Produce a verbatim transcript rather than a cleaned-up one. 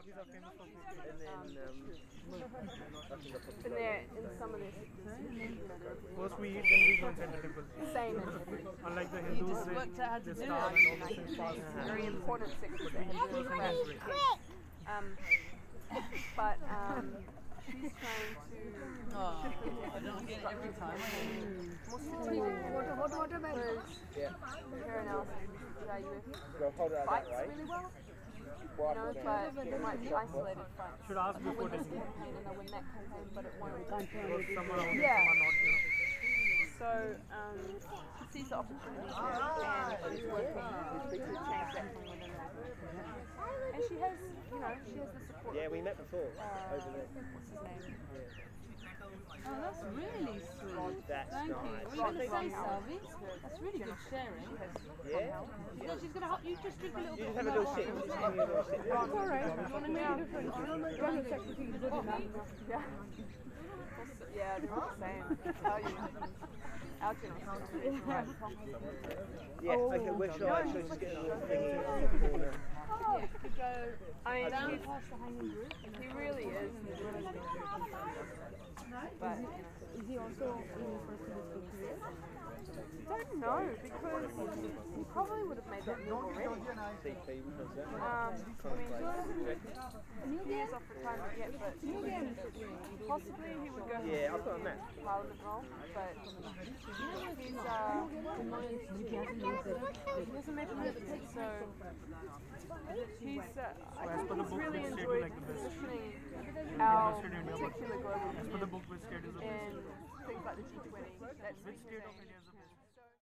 These are famous for food. And then, um, And they're in some of their sectors, you know, they're First we eat, then we go inside the temple. same as every. Unlike the You Hindus, just they, worked out how to they do starve it. and all those things pass. Very important sectors that have to be um, but um, she's trying to Oh, I don't get it every time. more strategic What, what, what about because yeah. her analysis is I U F Go hold it out fights that way. really well, Wipe you know, it but down. it might be isolated fights. Should ask They'll before win this taking it. campaign and they'll win that campaign, but it won't. Because some are okay, Yeah. some are not, you know. So um, she sees the opportunity there and she's working to change that from within her. And she has, you know, she has the support. Yeah, we met before. Uh, over there. what's his name? Oh, that's really sweet. That's Thank nice. you. What are you going to say, Salvi? That's really good sharing. Yeah? No, she's going to help you just drink a little You bit. just have a little sip. Just have a little sip. It's alright. You want to make a difference? General secretary is good enough. Yeah. Yeah, they're all the same. I tell you. Our general secretary is right. Yeah, okay, where should I? Should I just get a little thingy in the corner? Oh, you could go. I mean, Down he's, past the hanging group. he really is. He's really good. But, you know. Is he also in the first career? I don't know because he probably would have made that move already. C P, which one's that? Um, I mean, he is off retirement yet, but possibly he would go Yeah, I've got a map. for parliament role, but he's, uh, he doesn't make moves, so he's, uh, I As think per the he's book, really which state you enjoyed like the best? positioning our State in India, but particular global as per the book, which state is the best? in things like the G twenty. That's Which state of India?